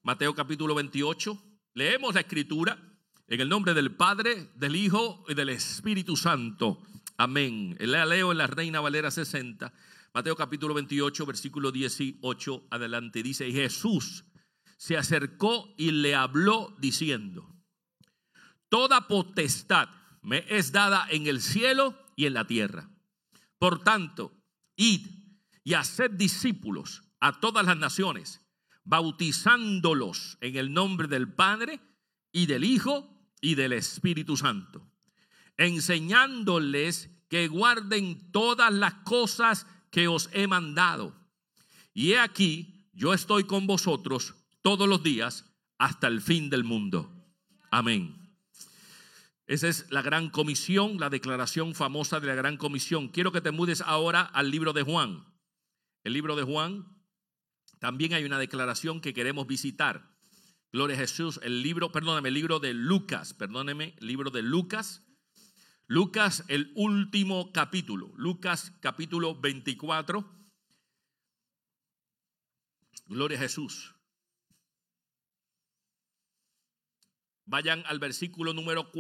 Mateo capítulo 28. Leemos la escritura en el nombre del Padre, del Hijo y del Espíritu Santo. Amén. La leo en la Reina Valera 60. Mateo capítulo 28, versículo 18 adelante. Dice: y Jesús se acercó y le habló diciendo: toda potestad me es dada en el cielo y en la tierra. Por tanto, id y haced discípulos a todas las naciones, bautizándolos en el nombre del Padre y del Hijo y del Espíritu Santo, enseñándoles que guarden todas las cosas que os he mandado. Y he aquí, yo estoy con vosotros todos los días hasta el fin del mundo. Amén. Esa es la gran comisión, la declaración famosa de la gran comisión. Quiero que te mudes ahora al libro de Juan. El libro de Juan, también hay una declaración que queremos visitar. Gloria a Jesús. El libro de Lucas, libro de Lucas. Lucas, el último capítulo. Lucas capítulo 24. Gloria a Jesús. Vayan al versículo número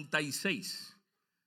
46.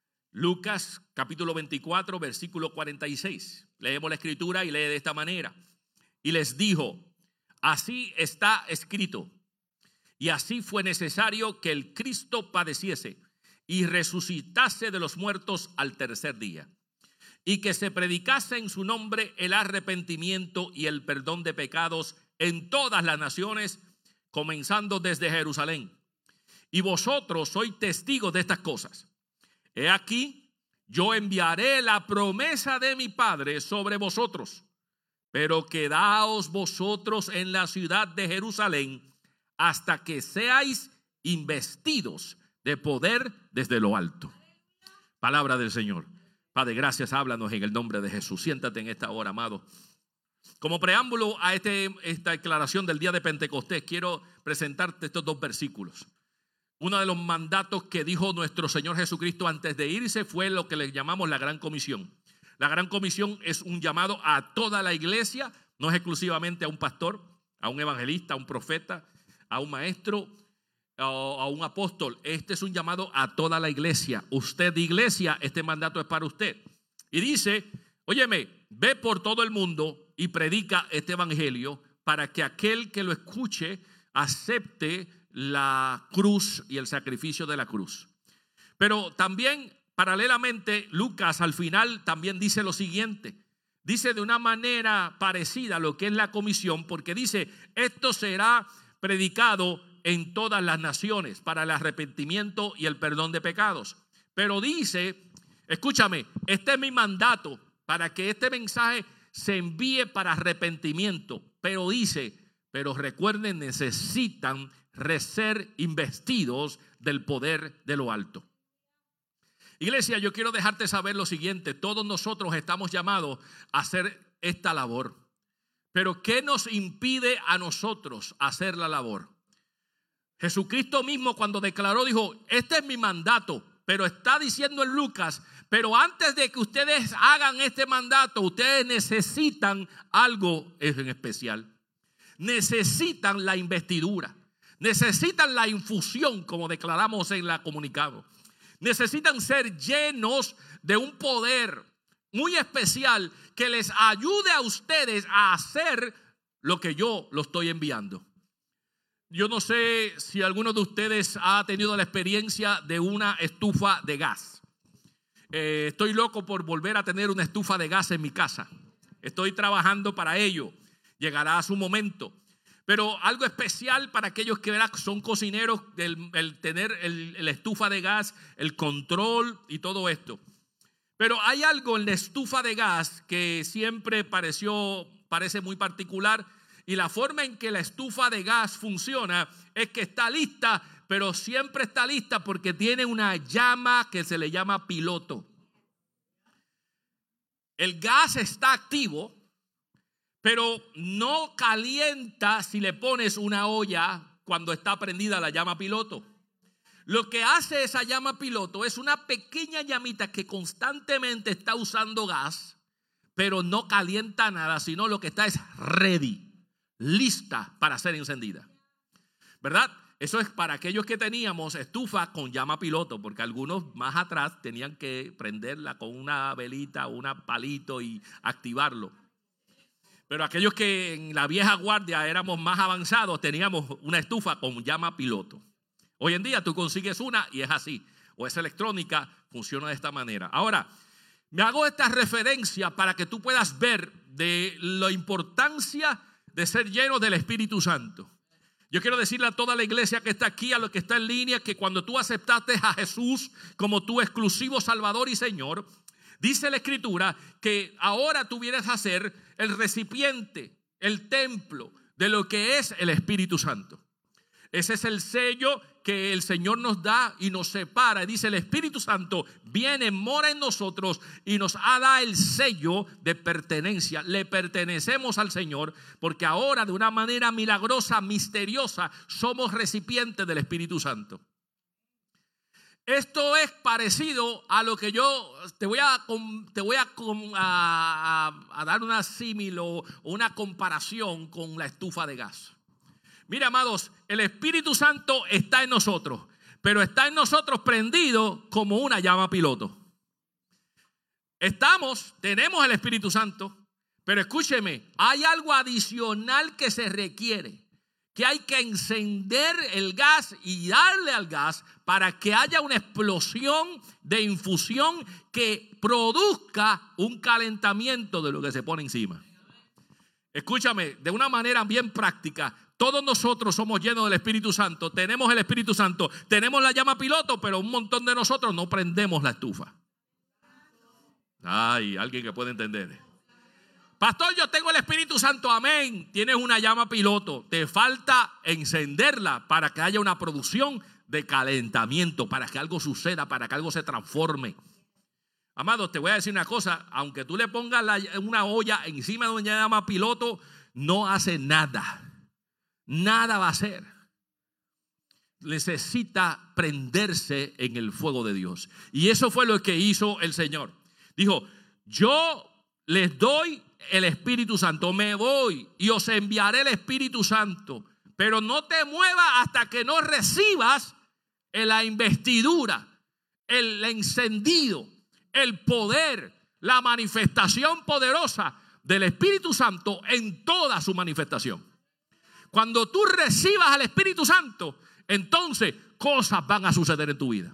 Lucas capítulo 24, versículo 46. Leemos la escritura y lee de esta manera. Y les dijo: así está escrito, y así fue necesario que el Cristo padeciese y resucitase de los muertos al tercer día, y que se predicase en su nombre el arrepentimiento y el perdón de pecados en todas las naciones, comenzando desde Jerusalén. Y vosotros sois testigos de estas cosas. He aquí, yo enviaré la promesa de mi Padre sobre vosotros, pero quedaos vosotros en la ciudad de Jerusalén hasta que seáis investidos de poder desde lo alto. Palabra del Señor. Padre, gracias, háblanos en el nombre de Jesús. Siéntate en esta hora, amado. Como preámbulo a esta declaración del día de Pentecostés, quiero presentarte estos dos versículos. Uno de los mandatos que dijo nuestro Señor Jesucristo antes de irse fue lo que le llamamos la Gran Comisión. La Gran Comisión es un llamado a toda la iglesia, no es exclusivamente a un pastor, a un evangelista, a un profeta, a un maestro o a un apóstol. Este es un llamado a toda la iglesia. Usted, iglesia, este mandato es para usted. Y dice: óyeme, ve por todo el mundo y predica este evangelio para que aquel que lo escuche acepte la cruz y el sacrificio de la cruz. Pero también, paralelamente, Lucas al final también dice lo siguiente. Dice de una manera parecida a lo que es la comisión, porque dice: esto será predicado en todas las naciones para el arrepentimiento y el perdón de pecados. Pero dice, escúchame, este es mi mandato para que este mensaje se envíe para arrepentimiento. Pero dice, pero recuerden, necesitan ser investidos del poder de lo alto. Iglesia, yo quiero dejarte saber lo siguiente: todos nosotros estamos llamados a hacer esta labor, pero ¿qué nos impide a nosotros hacer la labor? Jesucristo mismo, cuando declaró, dijo: este es mi mandato. Pero está diciendo en Lucas: pero antes de que ustedes hagan este mandato, ustedes necesitan algo en especial. Necesitan la investidura. Necesitan la infusión, como declaramos en la comunicado. Necesitan ser llenos de un poder muy especial que les ayude a ustedes a hacer lo que yo lo estoy enviando. Yo no sé si alguno de ustedes ha tenido la experiencia de una estufa de gas. Estoy loco por volver a tener una estufa de gas en mi casa. Estoy trabajando para ello. Llegará a su momento. Pero algo especial para aquellos que son cocineros, el tener la estufa de gas, el control y todo esto. Pero hay algo en la estufa de gas que siempre parece muy particular. Y la forma en que la estufa de gas funciona es que está lista, pero siempre está lista porque tiene una llama que se le llama piloto. El gas está activo, pero no calienta si le pones una olla cuando está prendida la llama piloto. Lo que hace esa llama piloto es una pequeña llamita que constantemente está usando gas, pero no calienta nada, sino lo que está es ready, lista para ser encendida. ¿verdad? Eso es para aquellos que teníamos estufa con llama piloto, porque algunos más atrás tenían que prenderla con una velita o un palito y activarlo. Pero aquellos que en la vieja guardia éramos más avanzados, teníamos una estufa con llama piloto. Hoy en día tú consigues una y es así, o es electrónica, funciona de esta manera. Ahora, me hago esta referencia para que tú puedas ver de la importancia de ser lleno del Espíritu Santo. Yo quiero decirle a toda la iglesia que está aquí, a los que está en línea, que cuando tú aceptaste a Jesús como tu exclusivo Salvador y Señor, dice la Escritura que ahora tú vienes a ser el recipiente, el templo de lo que es el Espíritu Santo. Ese es el sello que el Señor nos da y nos separa. Dice: el Espíritu Santo viene, mora en nosotros y nos da el sello de pertenencia. Le pertenecemos al Señor porque ahora, de una manera milagrosa, misteriosa, somos recipientes del Espíritu Santo. Esto es parecido a lo que yo te voy a dar una símil o una comparación con la estufa de gas. Mira, amados, el Espíritu Santo está en nosotros, pero está en nosotros prendido como una llama piloto. Tenemos el Espíritu Santo, pero escúcheme, hay algo adicional que se requiere, que hay que encender el gas y darle al gas para que haya una explosión de infusión que produzca un calentamiento de lo que se pone encima. Escúchame, de una manera bien práctica, todos nosotros somos llenos del Espíritu Santo, tenemos el Espíritu Santo, tenemos la llama piloto, pero un montón de nosotros no prendemos la estufa. Ay, alguien que puede entender. Pastor, yo tengo el Espíritu Santo, amén. Tienes una llama piloto, te falta encenderla para que haya una producción de calentamiento, para que algo suceda, para que algo se transforme. Amados, te voy a decir una cosa, aunque tú le pongas una olla encima de una llama piloto, no hace nada. Nada va a hacer. Necesita prenderse en el fuego de Dios. Y eso fue lo que hizo el Señor. Dijo: yo les doy el Espíritu Santo, me voy y os enviaré el Espíritu Santo, pero no te muevas hasta que no recibas la investidura, el encendido, el poder, la manifestación poderosa del Espíritu Santo en toda su manifestación. Cuando tú recibas al Espíritu Santo, entonces cosas van a suceder en tu vida.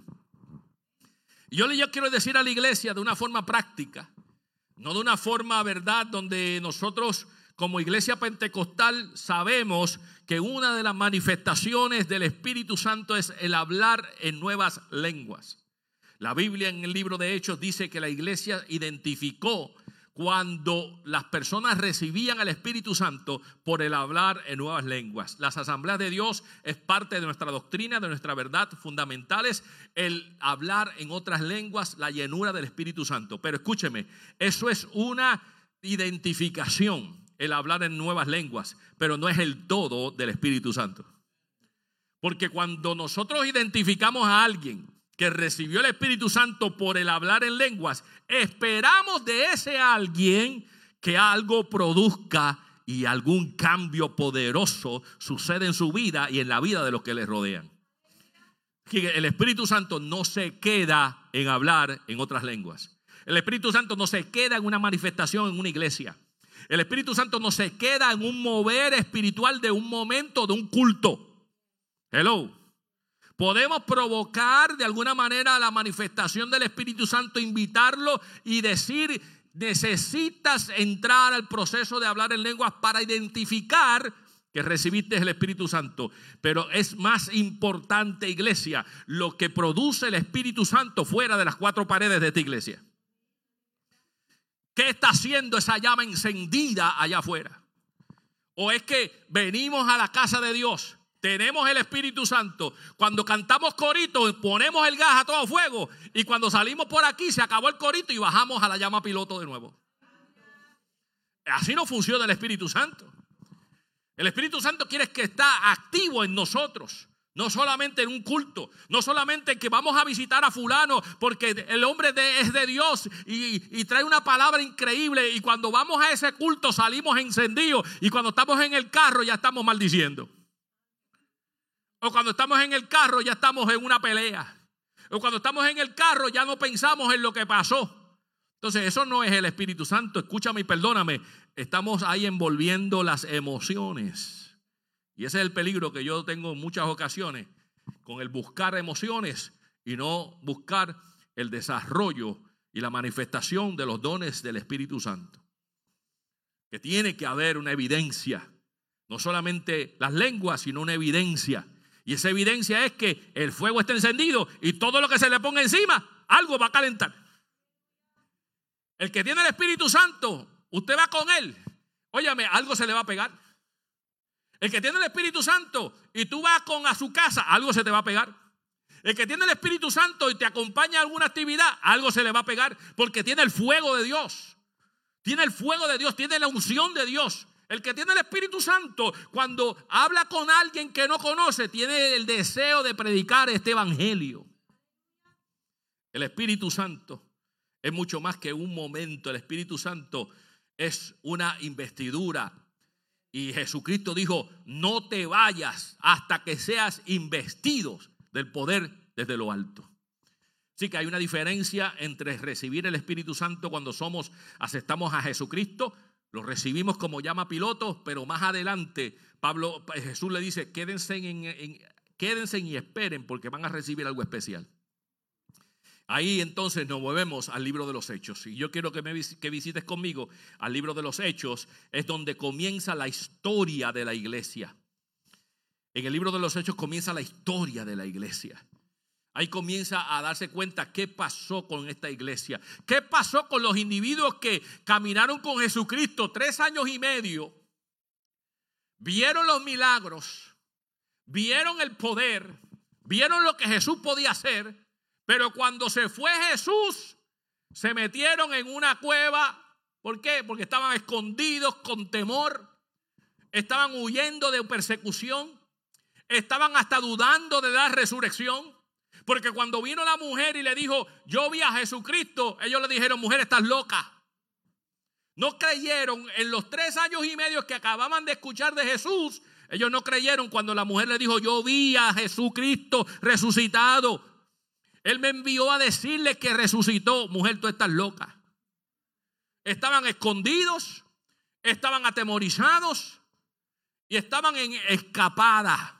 Y yo quiero decir a la iglesia de una forma práctica, no de una forma, verdad, donde nosotros como iglesia pentecostal sabemos que una de las manifestaciones del Espíritu Santo es el hablar en nuevas lenguas. La Biblia en el libro de Hechos dice que la iglesia identificó cuando las personas recibían al Espíritu Santo por el hablar en nuevas lenguas. Las asambleas de Dios es parte de nuestra doctrina, de nuestra verdad fundamentales, el hablar en otras lenguas, la llenura del Espíritu Santo. Pero escúcheme, eso es una identificación, el hablar en nuevas lenguas, pero no es el todo del Espíritu Santo. Porque cuando nosotros identificamos a alguien que recibió el Espíritu Santo por el hablar en lenguas, esperamos de ese alguien que algo produzca y algún cambio poderoso sucede en su vida y en la vida de los que le rodean. El Espíritu Santo no se queda en hablar en otras lenguas. El Espíritu Santo no se queda en una manifestación en una iglesia. El Espíritu Santo no se queda en un mover espiritual de un momento, de un culto. Hello. Podemos provocar de alguna manera la manifestación del Espíritu Santo, invitarlo y decir: necesitas entrar al proceso de hablar en lenguas para identificar que recibiste el Espíritu Santo. Pero es más importante, iglesia, lo que produce el Espíritu Santo fuera de las cuatro paredes de esta iglesia. ¿Qué está haciendo esa llama encendida allá afuera? ¿O es que venimos a la casa de Dios, tenemos el Espíritu Santo, cuando cantamos corito ponemos el gas a todo fuego y cuando salimos por aquí se acabó el corito y bajamos a la llama piloto de nuevo? Así no funciona el Espíritu Santo. El Espíritu Santo quiere que está activo en nosotros, no solamente en un culto, no solamente en que vamos a visitar a fulano porque el hombre es de Dios y trae una palabra increíble, y cuando vamos a ese culto salimos encendidos y cuando estamos en el carro ya estamos maldiciendo. O cuando estamos en el carro ya estamos en una pelea. O cuando estamos en el carro ya no pensamos en lo que pasó. Entonces eso no es el Espíritu Santo. Escúchame y perdóname. Estamos ahí envolviendo las emociones. Y ese es el peligro que yo tengo en muchas ocasiones con el buscar emociones y no buscar el desarrollo y la manifestación de los dones del Espíritu Santo. Que tiene que haber una evidencia, no solamente las lenguas, sino una evidencia. Y esa evidencia es que el fuego está encendido y todo lo que se le ponga encima, algo va a calentar. El que tiene el Espíritu Santo, usted va con él, óyame, algo se le va a pegar. El que tiene el Espíritu Santo y tú vas a su casa, algo se te va a pegar. El que tiene el Espíritu Santo y te acompaña a alguna actividad, algo se le va a pegar porque tiene el fuego de Dios. Tiene el fuego de Dios, tiene la unción de Dios. El que tiene el Espíritu Santo, cuando habla con alguien que no conoce, tiene el deseo de predicar este evangelio. El Espíritu Santo es mucho más que un momento. El Espíritu Santo es una investidura. Y Jesucristo dijo, no te vayas hasta que seas investidos del poder desde lo alto. Así que hay una diferencia entre recibir el Espíritu Santo cuando aceptamos a Jesucristo, lo recibimos como llama piloto, pero más adelante Jesús le dice, quédense y esperen porque van a recibir algo especial. Ahí entonces nos movemos al libro de los Hechos. Y yo quiero que visites conmigo al libro de los Hechos. Es donde comienza la historia de la iglesia. En el libro de los Hechos comienza la historia de la iglesia. Ahí comienza a darse cuenta qué pasó con esta iglesia. Qué pasó con los individuos que caminaron con Jesucristo 3 años y medio. Vieron los milagros. Vieron el poder. Vieron lo que Jesús podía hacer. Pero cuando se fue Jesús, se metieron en una cueva. ¿Por qué? Porque estaban escondidos con temor. Estaban huyendo de persecución. Estaban hasta dudando de la resurrección. Porque cuando vino la mujer y le dijo, yo vi a Jesucristo, ellos le dijeron, mujer, estás loca. No creyeron en los 3 años y medio que acababan de escuchar de Jesús. Ellos no creyeron cuando la mujer le dijo, yo vi a Jesucristo resucitado. Él me envió a decirle que resucitó. Mujer, tú estás loca. Estaban escondidos, estaban atemorizados y estaban en escapada.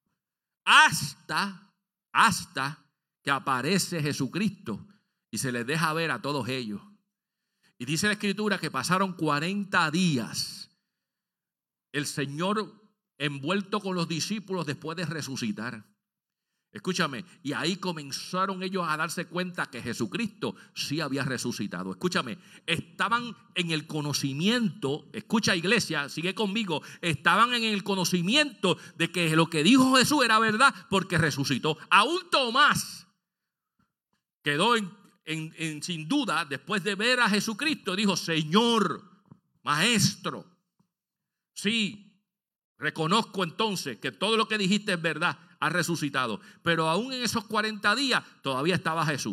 Hasta que aparece Jesucristo y se les deja ver a todos ellos. Y dice la Escritura que pasaron 40 días el Señor envuelto con los discípulos después de resucitar. Escúchame, y ahí comenzaron ellos a darse cuenta que Jesucristo sí había resucitado. Escúchame, estaban en el conocimiento, escucha iglesia, sigue conmigo, estaban en el conocimiento de que lo que dijo Jesús era verdad porque resucitó. Aún Tomás quedó sin duda después de ver a Jesucristo, dijo, Señor, Maestro, sí, reconozco entonces que todo lo que dijiste es verdad. Ha resucitado, pero aún en esos 40 días todavía estaba Jesús.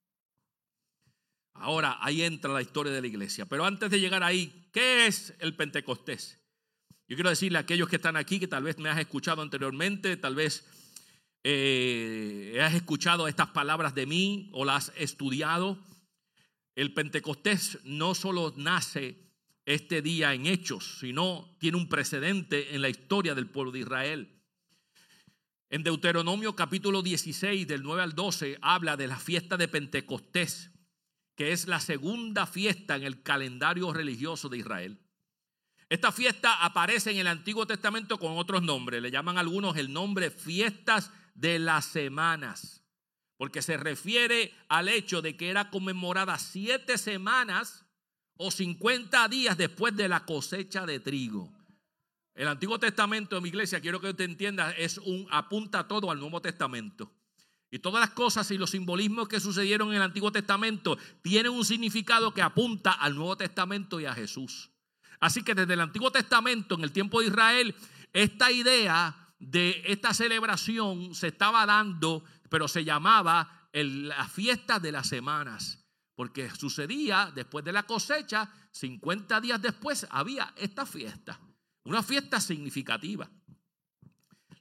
Ahora ahí entra la historia de la iglesia. Pero antes de llegar ahí, ¿qué es el Pentecostés? Yo quiero decirle a aquellos que están aquí, que tal vez me has escuchado anteriormente, tal vez has escuchado estas palabras de mí o las has estudiado. El Pentecostés no solo nace este día en Hechos, sino tiene un precedente en la historia del pueblo de Israel. En Deuteronomio capítulo 16 del 9 al 12 habla de la fiesta de Pentecostés, que es la segunda fiesta en el calendario religioso de Israel. Esta fiesta aparece en el Antiguo Testamento con otros nombres. Le llaman algunos el nombre fiestas de las semanas, porque se refiere al hecho de que era conmemorada 7 semanas o 50 días después de la cosecha de trigo. El Antiguo Testamento, mi iglesia, quiero que usted entienda, apunta todo al Nuevo Testamento. Y todas las cosas y los simbolismos que sucedieron en el Antiguo Testamento tienen un significado que apunta al Nuevo Testamento y a Jesús. Así que desde el Antiguo Testamento, en el tiempo de Israel, esta idea de esta celebración se estaba dando, pero se llamaba la fiesta de las semanas. Porque sucedía después de la cosecha, 50 días después había esta fiesta. Una fiesta significativa.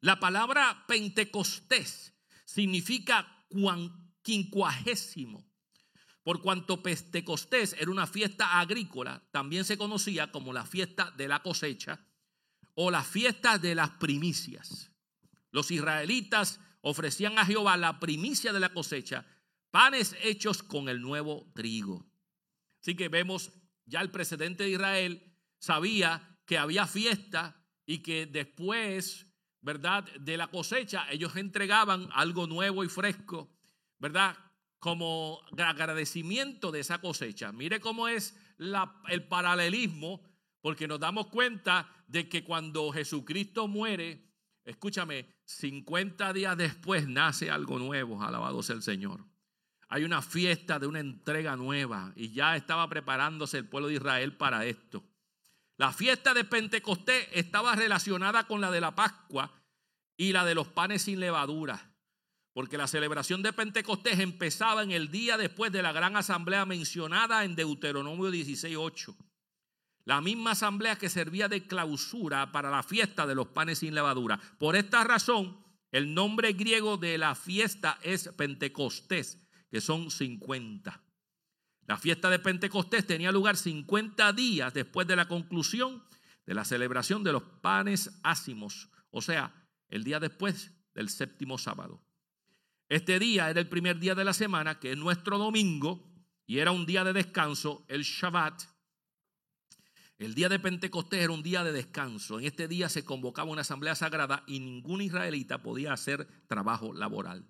La palabra Pentecostés significa quincuagésimo. Por cuanto Pentecostés era una fiesta agrícola, también se conocía como la fiesta de la cosecha o la fiesta de las primicias. Los israelitas ofrecían a Jehová la primicia de la cosecha, panes hechos con el nuevo trigo. Así que vemos, ya el presidente de Israel sabía que había fiesta y que después, ¿verdad?, de la cosecha, ellos entregaban algo nuevo y fresco, ¿verdad?, como agradecimiento de esa cosecha. Mire cómo es el paralelismo, porque nos damos cuenta de que cuando Jesucristo muere, escúchame, 50 días después nace algo nuevo, alabado sea el Señor. Hay una fiesta de una entrega nueva y ya estaba preparándose el pueblo de Israel para esto. La fiesta de Pentecostés estaba relacionada con la de la Pascua y la de los panes sin levadura, porque la celebración de Pentecostés empezaba en el día después de la gran asamblea mencionada en Deuteronomio 16:8. La misma asamblea que servía de clausura para la fiesta de los panes sin levadura. Por esta razón, el nombre griego de la fiesta es Pentecostés, que son 50. La fiesta de Pentecostés tenía lugar 50 días después de la conclusión de la celebración de los panes ácimos, o sea, el día después del séptimo sábado. Este día era el primer día de la semana, que es nuestro domingo, y era un día de descanso, el Shabbat. El día de Pentecostés era un día de descanso. En este día se convocaba una asamblea sagrada y ningún israelita podía hacer trabajo laboral.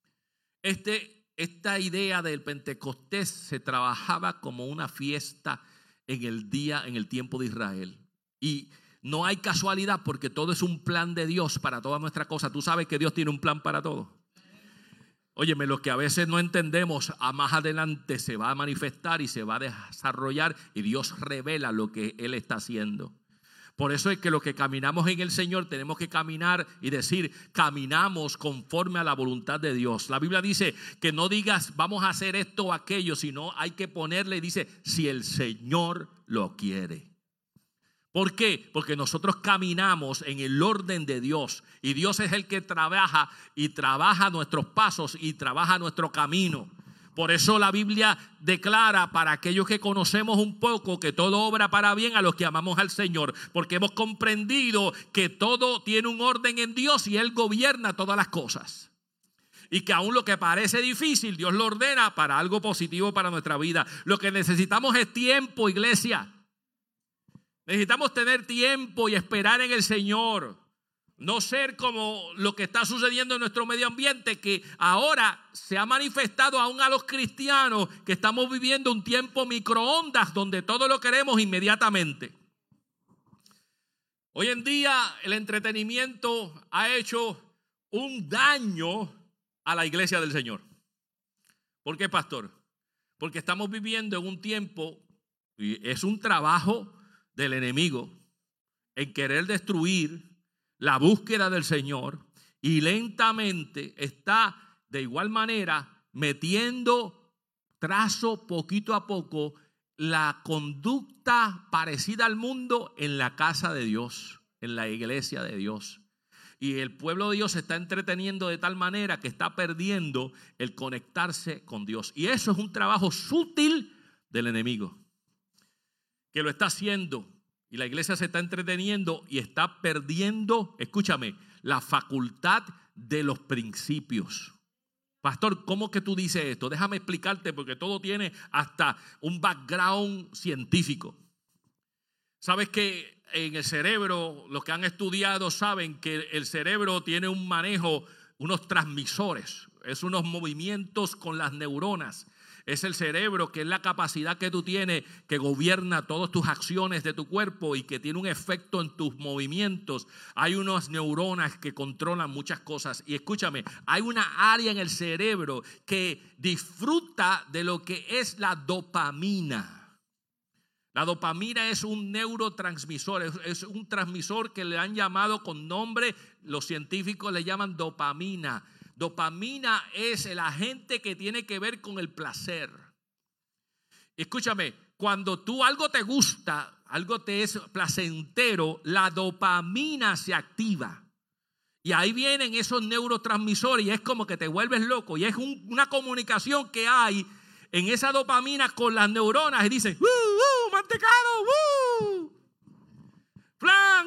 Esta idea del Pentecostés se trabajaba como una fiesta en el tiempo de Israel. Y no hay casualidad, porque todo es un plan de Dios para todas nuestras cosas. Tú sabes que Dios tiene un plan para todo. Óyeme, lo que a veces no entendemos, a más adelante se va a manifestar y se va a desarrollar, y Dios revela lo que Él está haciendo. Por eso es que los que caminamos en el Señor tenemos que caminar y decir, caminamos conforme a la voluntad de Dios. La Biblia dice que no digas vamos a hacer esto o aquello, sino hay que ponerle, dice, si el Señor lo quiere. ¿Por qué? Porque nosotros caminamos en el orden de Dios, y Dios es el que trabaja nuestros pasos y trabaja nuestro camino. Por eso la Biblia declara para aquellos que conocemos un poco que todo obra para bien a los que amamos al Señor, porque hemos comprendido que todo tiene un orden en Dios y Él gobierna todas las cosas. Y que aún lo que parece difícil, Dios lo ordena para algo positivo para nuestra vida. Lo que necesitamos es tiempo, iglesia. Necesitamos tener tiempo y esperar en el Señor. No ser como lo que está sucediendo en nuestro medio ambiente, que ahora se ha manifestado aún a los cristianos, que estamos viviendo un tiempo microondas donde todo lo queremos inmediatamente. Hoy en día el entretenimiento ha hecho un daño a la iglesia del Señor. ¿Por qué, pastor? Porque estamos viviendo en un tiempo, y es un trabajo del enemigo en querer destruir la búsqueda del Señor, y lentamente está de igual manera metiendo trazo poquito a poco la conducta parecida al mundo en la casa de Dios, en la iglesia de Dios. Y el pueblo de Dios se está entreteniendo de tal manera que está perdiendo el conectarse con Dios. Y eso es un trabajo sutil del enemigo, que lo está haciendo, y la iglesia se está entreteniendo y está perdiendo, escúchame, la facultad de los principios. Pastor, ¿cómo que tú dices esto? Déjame explicarte, porque todo tiene hasta un background científico. Sabes que en el cerebro, los que han estudiado saben que el cerebro tiene un manejo, unos transmisores, es unos movimientos con las neuronas. Es el cerebro, que es la capacidad que tú tienes, que gobierna todas tus acciones de tu cuerpo y que tiene un efecto en tus movimientos. Hay unas neuronas que controlan muchas cosas. Y escúchame, hay una área en el cerebro que disfruta de lo que es la dopamina. La dopamina es un neurotransmisor, es un transmisor que le han llamado con nombre, los científicos le llaman dopamina. Dopamina es el agente que tiene que ver con el placer. Escúchame, cuando tú algo te gusta, algo te es placentero, la dopamina se activa. Y ahí vienen esos neurotransmisores y es como que te vuelves loco. Y es una comunicación que hay en esa dopamina con las neuronas. Y dicen, mantecado, flan,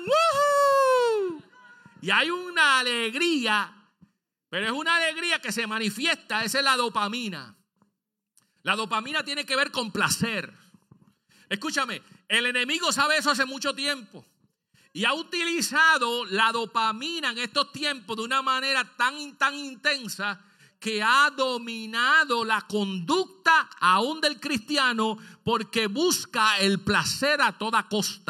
y hay una alegría, pero es una alegría que se manifiesta. Esa es la dopamina. La dopamina tiene que ver con placer. Escúchame, el enemigo sabe eso hace mucho tiempo. Y ha utilizado la dopamina en estos tiempos de una manera tan intensa que ha dominado la conducta aún del cristiano porque busca el placer a toda costa.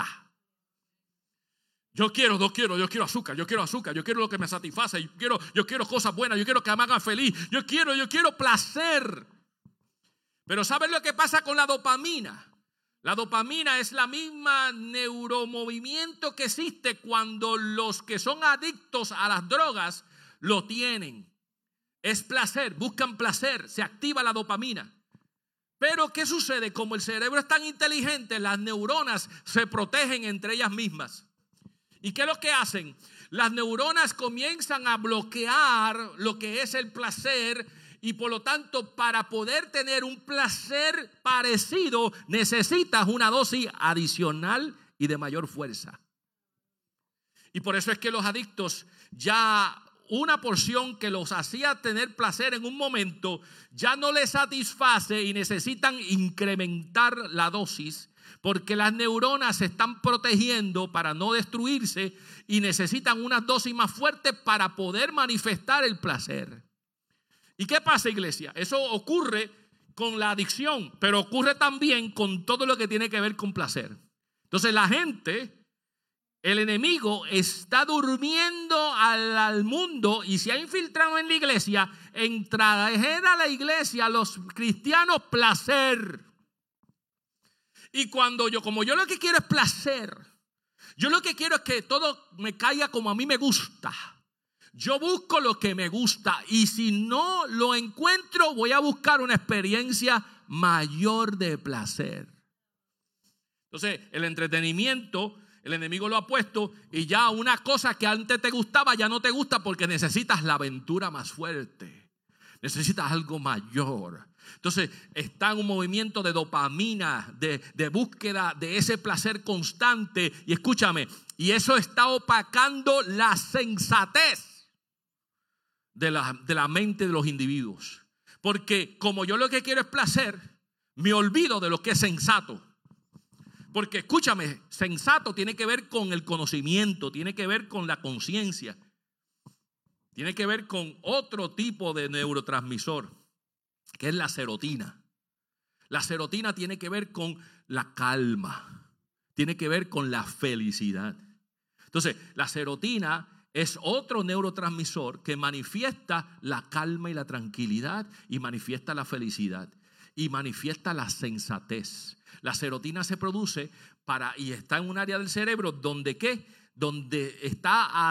Yo quiero azúcar, yo quiero lo que me satisface, yo quiero cosas buenas, yo quiero que me hagan feliz, yo quiero placer. Pero ¿sabes lo que pasa con la dopamina? La dopamina es la misma neuromovimiento que existe cuando los que son adictos a las drogas lo tienen. Es placer, buscan placer, se activa la dopamina. Pero ¿qué sucede? Como el cerebro es tan inteligente, las neuronas se protegen entre ellas mismas. ¿Y qué es lo que hacen? Las neuronas comienzan a bloquear lo que es el placer. Y por lo tanto, para poder tener un placer parecido, necesitas una dosis adicional y de mayor fuerza. Y por eso es que los adictos, ya una porción que los hacía tener placer en un momento, ya no les satisface y necesitan incrementar la dosis, porque las neuronas se están protegiendo para no destruirse y necesitan una dosis más fuerte para poder manifestar el placer. ¿Y qué pasa, iglesia? Eso ocurre con la adicción, pero ocurre también con todo lo que tiene que ver con placer. Entonces la gente, el enemigo está durmiendo al mundo y se ha infiltrado en la iglesia, en traer a la iglesia a los cristianos placer. Y como yo lo que quiero es placer, yo lo que quiero es que todo me caiga como a mí me gusta. Yo busco lo que me gusta y si no lo encuentro voy a buscar una experiencia mayor de placer. Entonces el entretenimiento, el enemigo lo ha puesto y ya una cosa que antes te gustaba ya no te gusta porque necesitas la aventura más fuerte. Necesitas algo mayor. Entonces está en un movimiento de dopamina, de búsqueda de ese placer constante. Y escúchame, y eso está opacando la sensatez de la mente de los individuos. Porque como yo lo que quiero es placer, me olvido de lo que es sensato. Porque escúchame, sensato tiene que ver con el conocimiento, tiene que ver con la conciencia, tiene que ver con otro tipo de neurotransmisor, que es la serotina. La serotina tiene que ver con la calma, tiene que ver con la felicidad. Entonces, la serotina es otro neurotransmisor que manifiesta la calma y la tranquilidad y manifiesta la felicidad y manifiesta la sensatez. La serotina se produce y está en un área del cerebro donde está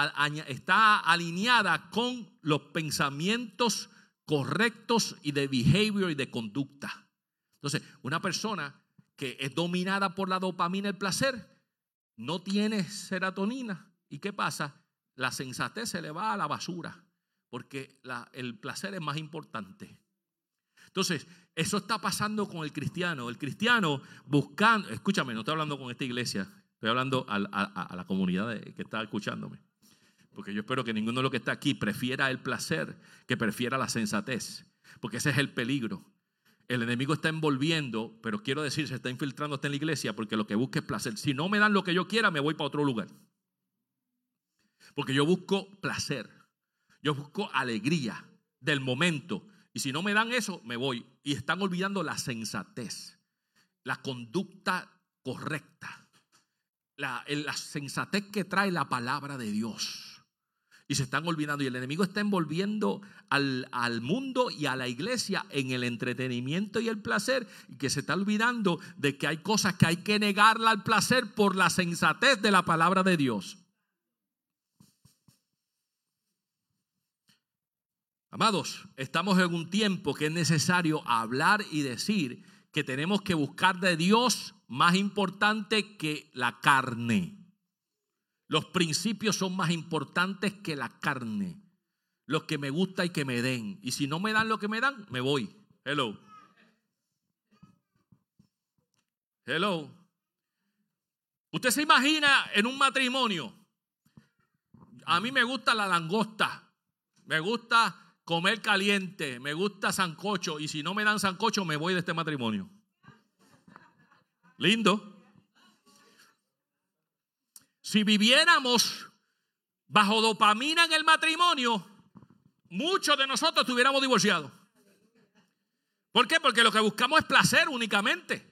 alineada con los pensamientos correctos y de behavior y de conducta. Entonces, una persona que es dominada por la dopamina, el placer, no tiene serotonina. ¿Y qué pasa? La sensatez se le va a la basura porque el placer es más importante. Entonces, eso está pasando con el cristiano. El cristiano buscando, escúchame, no estoy hablando con esta iglesia, estoy hablando a la comunidad que está escuchándome. Porque yo espero que ninguno de los que está aquí prefiera el placer que prefiera la sensatez. Porque ese es el peligro. El enemigo está envolviendo, pero quiero decir, se está infiltrando hasta en la iglesia porque lo que busca es placer. Si no me dan lo que yo quiera, me voy para otro lugar. Porque yo busco placer, yo busco alegría del momento. Y si no me dan eso, me voy. Y están olvidando la sensatez, la conducta correcta, la sensatez que trae la palabra de Dios. Y se están olvidando. Y el enemigo está envolviendo al mundo y a la iglesia en el entretenimiento y el placer. Y que se está olvidando de que hay cosas que hay que negarle al placer por la sensatez de la palabra de Dios. Amados, estamos en un tiempo que es necesario hablar y decir que tenemos que buscar de Dios más importante que la carne. Los principios son más importantes que la carne. Lo que me gusta y que me den. Y si no me dan lo que me dan, me voy. Hello. Hello. Usted se imagina en un matrimonio. A mí me gusta la langosta. Me gusta comer caliente. Me gusta sancocho. Y si no me dan sancocho, me voy de este matrimonio. Lindo. Si viviéramos bajo dopamina en el matrimonio, muchos de nosotros estuviéramos divorciados. ¿Por qué? Porque lo que buscamos es placer únicamente.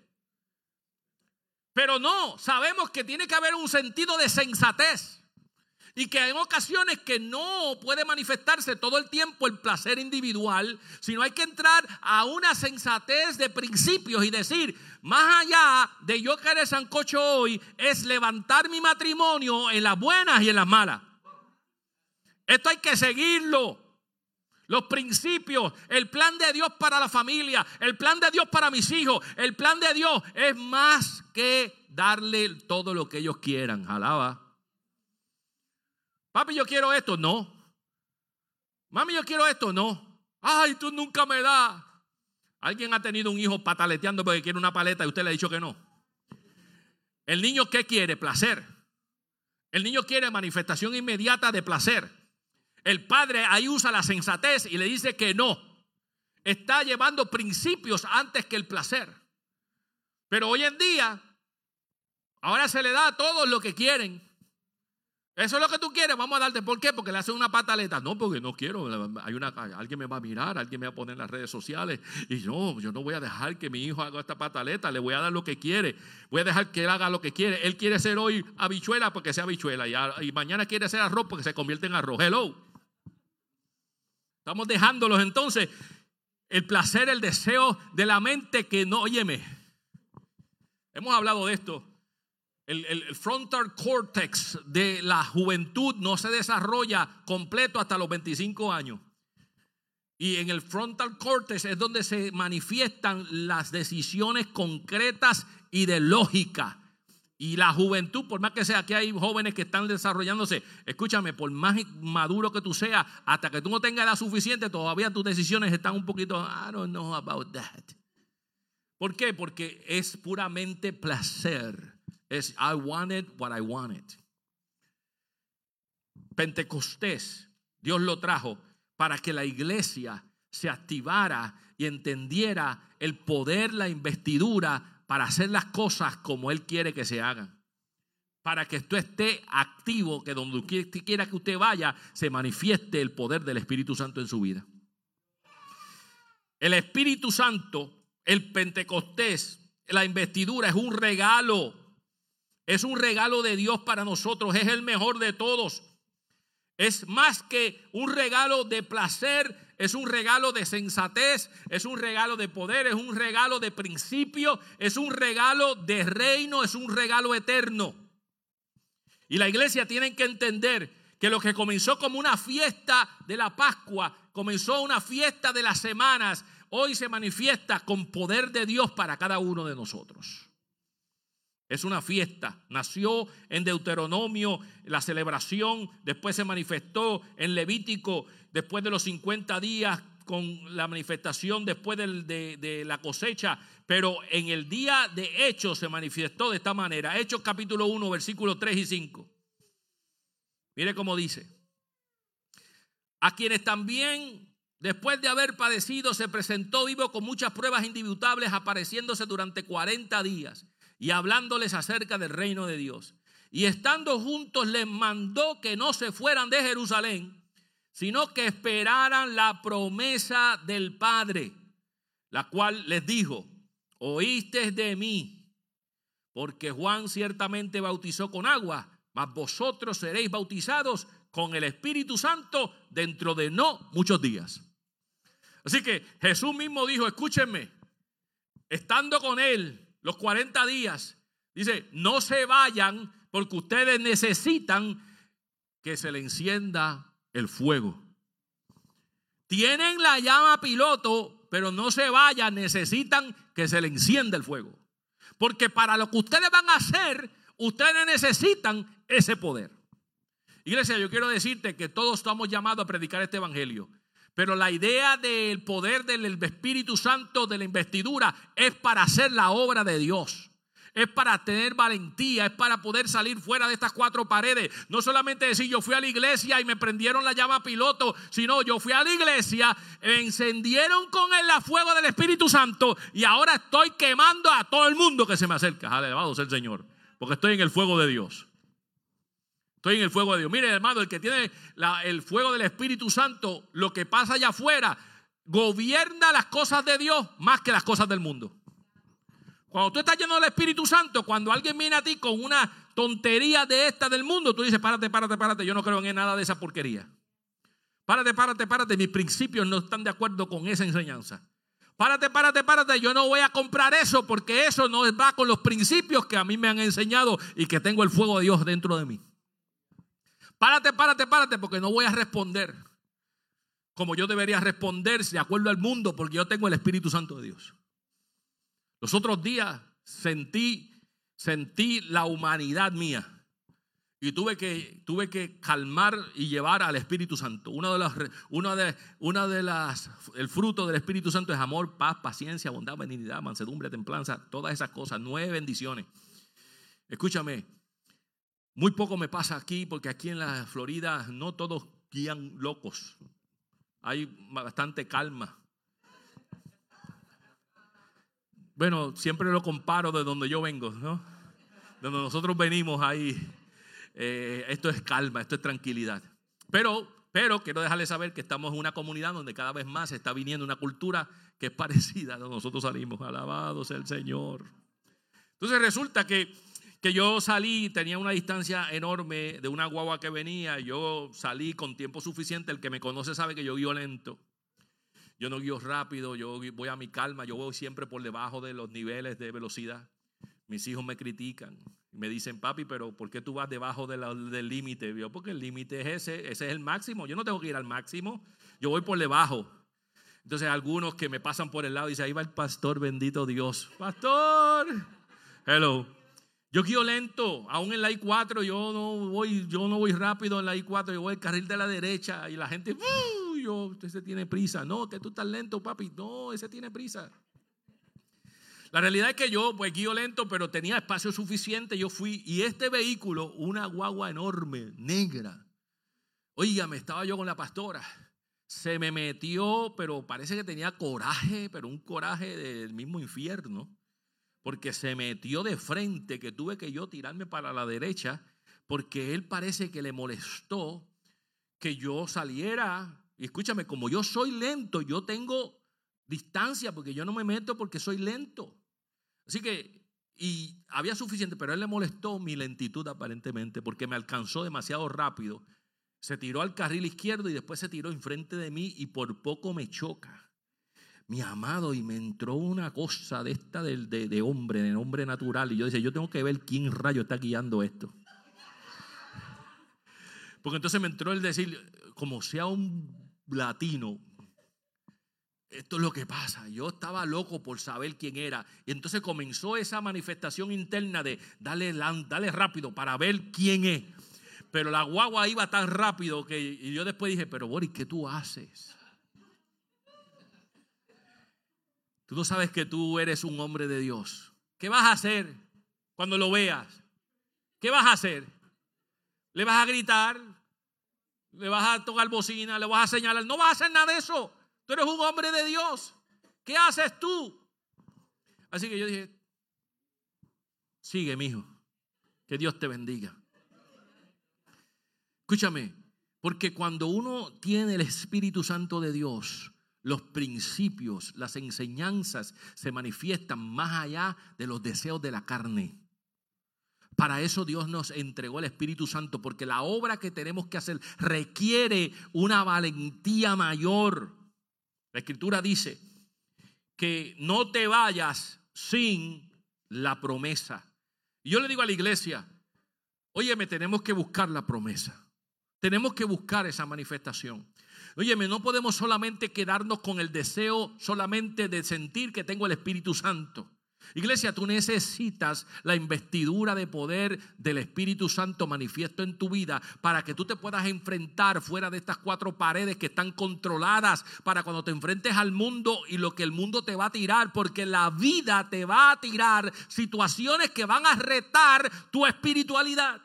Pero no, sabemos que tiene que haber un sentido de sensatez. Y que hay ocasiones que no puede manifestarse todo el tiempo el placer individual, sino hay que entrar a una sensatez de principios y decir, más allá de yo querer sancocho hoy, es levantar mi matrimonio en las buenas y en las malas. Esto hay que seguirlo. Los principios, el plan de Dios para la familia, el plan de Dios para mis hijos, el plan de Dios es más que darle todo lo que ellos quieran. Alaba. Papi, yo quiero esto. No. Mami, yo quiero esto. No. Ay, tú nunca me das. ¿Alguien ha tenido un hijo pataleteando porque quiere una paleta y usted le ha dicho que no? El niño, ¿qué quiere? Placer. El niño quiere manifestación inmediata de placer. El padre ahí usa la sensatez y le dice que no. Está llevando principios antes que el placer. Pero hoy en día, ahora se le da a todos lo que quieren. Eso es lo que tú quieres, vamos a darte. ¿Por qué? Porque le hacen una pataleta. No, porque no quiero. Alguien me va a mirar, alguien me va a poner en las redes sociales. Y yo no voy a dejar que mi hijo haga esta pataleta. Le voy a dar lo que quiere. Voy a dejar que él haga lo que quiere. Él quiere ser hoy habichuela porque sea habichuela. Y mañana quiere ser arroz porque se convierte en arroz. Hello. Estamos dejándolos entonces. El placer, el deseo de la mente que no, óyeme. Hemos hablado de esto. El frontal cortex de la juventud no se desarrolla completo hasta los 25 años. Y en el frontal cortex es donde se manifiestan las decisiones concretas y de lógica. Y la juventud, por más que sea, que hay jóvenes que están desarrollándose, escúchame, por más maduro que tú seas, hasta que tú no tengas edad suficiente, todavía tus decisiones están un poquito, I don't know about that. ¿Por qué? Porque es puramente placer. Es I wanted what I wanted. Pentecostés, Dios lo trajo para que la iglesia se activara y entendiera el poder, la investidura para hacer las cosas como Él quiere que se hagan. Para que esto esté activo, que donde quiera que usted vaya, se manifieste el poder del Espíritu Santo en su vida. El Espíritu Santo, el Pentecostés, la investidura es un regalo. Es un regalo de Dios para nosotros. Es el mejor de todos. Es más que un regalo de placer. Es un regalo de sensatez. Es un regalo de poder. Es un regalo de principio. Es un regalo de reino. Es un regalo eterno. Y la iglesia tiene que entender que lo que comenzó como una fiesta de la Pascua, comenzó una fiesta de las semanas, hoy se manifiesta con poder de Dios para cada uno de nosotros. Es una fiesta, nació en Deuteronomio, la celebración, después se manifestó en Levítico, después de los 50 días con la manifestación después de la cosecha, pero en el día de Hechos se manifestó de esta manera. Hechos capítulo 1, versículos 3 y 5. Mire cómo dice: a quienes también, después de haber padecido, se presentó vivo con muchas pruebas indubitables, apareciéndose durante 40 días. Y hablándoles acerca del reino de Dios. Y estando juntos les mandó que no se fueran de Jerusalén, sino que esperaran la promesa del Padre, la cual les dijo: oísteis de mí, porque Juan ciertamente bautizó con agua, mas vosotros seréis bautizados con el Espíritu Santo dentro de no muchos días. Así que Jesús mismo dijo, escúchenme, estando con él los 40 días, dice, no se vayan porque ustedes necesitan que se le encienda el fuego. Tienen la llama piloto, pero no se vayan, necesitan que se le encienda el fuego. Porque para lo que ustedes van a hacer, ustedes necesitan ese poder. Iglesia, yo quiero decirte que todos estamos llamados a predicar este evangelio. Pero la idea del poder del Espíritu Santo, de la investidura, es para hacer la obra de Dios. Es para tener valentía, es para poder salir fuera de estas cuatro paredes. No solamente decir yo fui a la iglesia y me prendieron la llama piloto, sino yo fui a la iglesia, me encendieron con el fuego del Espíritu Santo y ahora estoy quemando a todo el mundo que se me acerca. Alabado sea el Señor, porque estoy en el fuego de Dios. Estoy en el fuego de Dios. Mire, hermano, el que tiene el fuego del Espíritu Santo, lo que pasa allá afuera, gobierna las cosas de Dios más que las cosas del mundo. Cuando tú estás lleno del Espíritu Santo, cuando alguien viene a ti con una tontería de esta del mundo, tú dices, párate, yo no creo en nada de esa porquería. Párate, mis principios no están de acuerdo con esa enseñanza. Párate, yo no voy a comprar eso porque eso no va con los principios que a mí me han enseñado y que tengo el fuego de Dios dentro de mí. Párate, porque no voy a responder como yo debería responder de acuerdo al mundo, porque yo tengo el Espíritu Santo de Dios. Los otros días sentí la humanidad mía y tuve que calmar y llevar al Espíritu Santo. El fruto del Espíritu Santo es amor, paz, paciencia, bondad, benignidad, mansedumbre, templanza, todas esas cosas, 9 bendiciones. Escúchame, muy poco me pasa aquí porque aquí en la Florida no todos guían locos. Hay bastante calma. Bueno, siempre lo comparo de donde yo vengo, ¿no? De donde nosotros venimos ahí. Esto es calma, esto es tranquilidad. Pero quiero dejarles saber que estamos en una comunidad donde cada vez más está viniendo una cultura que es parecida a donde nosotros salimos. Alabado sea el Señor. Entonces resulta que yo salí, tenía una distancia enorme de una guagua que venía. Yo salí con tiempo suficiente. El que me conoce sabe que yo guío lento. Yo no guío rápido, yo voy a mi calma, yo voy siempre por debajo de los niveles de velocidad. Mis hijos me critican, me dicen, papi, pero ¿por qué tú vas debajo del límite? Yo, porque el límite es ese es el máximo. Yo no tengo que ir al máximo, yo voy por debajo. Entonces algunos que me pasan por el lado dicen, ahí va el pastor, bendito Dios. Pastor, hello. Yo guío lento, aún en la I-4 yo no voy rápido en la I-4, yo voy al carril de la derecha y la gente, ese tiene prisa. No, que tú estás lento, papi. No, ese tiene prisa. La realidad es que yo pues guío lento, pero tenía espacio suficiente. Yo fui y este vehículo, una guagua enorme, negra. Óigame, estaba yo con la pastora. Se me metió, pero parece que tenía coraje, pero un coraje del mismo infierno. Porque se metió de frente que tuve que yo tirarme para la derecha porque él parece que le molestó que yo saliera. Y escúchame, como yo soy lento, yo tengo distancia porque yo no me meto porque soy lento. Así que, y había suficiente, pero a él le molestó mi lentitud aparentemente porque me alcanzó demasiado rápido. Se tiró al carril izquierdo y después se tiró enfrente de mí y por poco me choca. Mi amado, y me entró una cosa de esta de hombre natural. Y yo decía, yo tengo que ver quién rayo está guiando esto. Porque entonces me entró el decir, como sea un latino, esto es lo que pasa. Yo estaba loco por saber quién era. Y entonces comenzó esa manifestación interna de dale rápido para ver quién es. Pero la guagua iba tan rápido que y yo después dije, pero Boris, ¿qué tú haces? Tú no sabes que tú eres un hombre de Dios. ¿Qué vas a hacer cuando lo veas? ¿Qué vas a hacer? ¿Le vas a gritar? ¿Le vas a tocar bocina? ¿Le vas a señalar? No vas a hacer nada de eso. Tú eres un hombre de Dios. ¿Qué haces tú? Así que yo dije, sigue, mijo. Que Dios te bendiga. Escúchame, porque cuando uno tiene el Espíritu Santo de Dios, los principios, las enseñanzas se manifiestan más allá de los deseos de la carne. Para eso Dios nos entregó el Espíritu Santo, porque la obra que tenemos que hacer requiere una valentía mayor. La Escritura dice que no te vayas sin la promesa. Y yo le digo a la iglesia, óyeme, tenemos que buscar la promesa. Tenemos que buscar esa manifestación. Óyeme, no podemos solamente quedarnos con el deseo solamente de sentir que tengo el Espíritu Santo. Iglesia, tú necesitas la investidura de poder del Espíritu Santo manifiesto en tu vida para que tú te puedas enfrentar fuera de estas cuatro paredes que están controladas, para cuando te enfrentes al mundo y lo que el mundo te va a tirar, porque la vida te va a tirar situaciones que van a retar tu espiritualidad.